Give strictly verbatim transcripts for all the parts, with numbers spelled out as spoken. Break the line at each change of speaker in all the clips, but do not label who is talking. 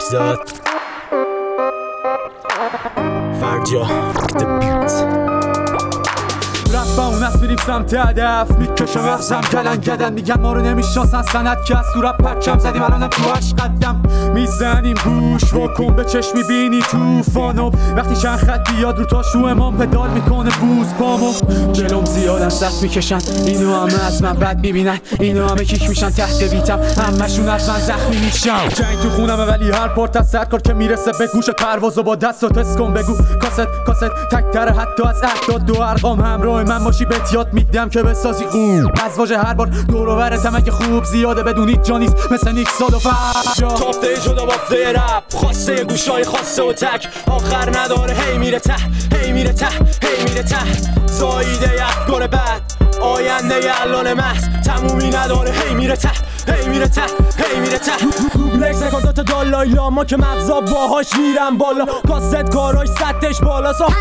بگذاد فرجا The Beat
رفت با اون از میریم سمت هدف میکشه مغزم گلن گدن میگن ما رو نمیشناسن سند که از تو رپ پرچم زدیم الانم تو هشت قدم میزنیم گوش واکن به چشم میبینی توفانو وقتی چند خط بیاد رو تا شو امام پدال میکنه بوز پامو جلوم زیاد از دست میکشن اینو همه از من بد میبینن اینو همه کیک میشن تحت بیتم همشون از من زخمی میشن جنگ تو خونمه ولی هر پارت از سرکار که میرسه به گوش پروازو با دست و تست کن بگو کاست کاست تکتره حتی از اعداد دو ارقام همراه من باشی بهت یاد میدم که بسازی اون از واژه هر بار دور و برتم اگه خوب زیاده بدونید جا نیست مثل نیک سال و فرجا
تافته جدا بافته رپ خواسته گوشای خاصه و تک آخر نداره هی میره ته هی میره ته هی میره ته زاییده افکار بد آینده الان محض تمومی نداره هی میره ته هی میره ته هی میره ته
دوبلکس نکار دوتا دالای لاما که مغزا باهاش میرم بالا کاست کاراش سطحش بالا سا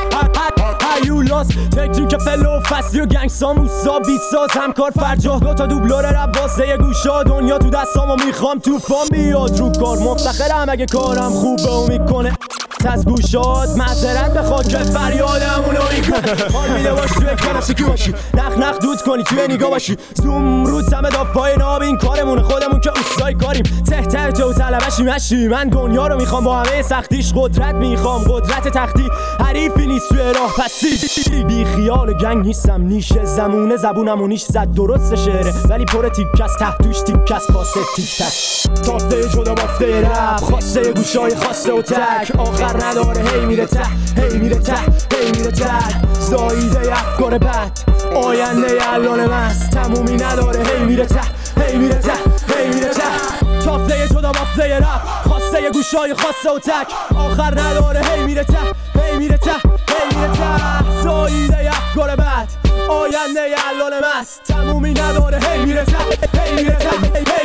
هیولاس تکنیک فلو فصلی و گنگ ساموسا بیت ساز همکار فرجا دوتا دوبلور رب واسه گوشا دنیا تو دستامو میخوام توفان بیاد رو کار مفتخرم اگه کارم خوبه و میکنه از گوشات معذرت بخواد که فریادمونو میکنه حال میده باش توی کلاسیکی باشی نخ نخ دود کنی توی نگاه باشی زوم رو تمه دافای ناب این کارمونه خودمون که اوستای کاریم ته ته جو طلبشی مشی من دنیا رو میخوام با همه سختیش قدرت میخوام قدرت تختی حریفی نیست توی راه پسی بی خیال گنگ نیستم نیشه زمونه زبونم و نیش زد درست شعره ولی پر تیکست تحتوش تیکست واسه تیک تک تافته جدا بافته رپ خواسته گوشای خاصه و تک آخر نداره هی میره ته هی میره ته هی میره ته زاییده افکار بد آینده الان مست تمومی نداره هی میره ته هی میره ته هی میره ته تافته جدا بافته رپ خواسته گوشای خاصه و تک آخر نداره هی میره ته هی میره ته هی میره ته زاییده افکار بد آینده الان مست تمومی نداره هی میره ته هی میره ته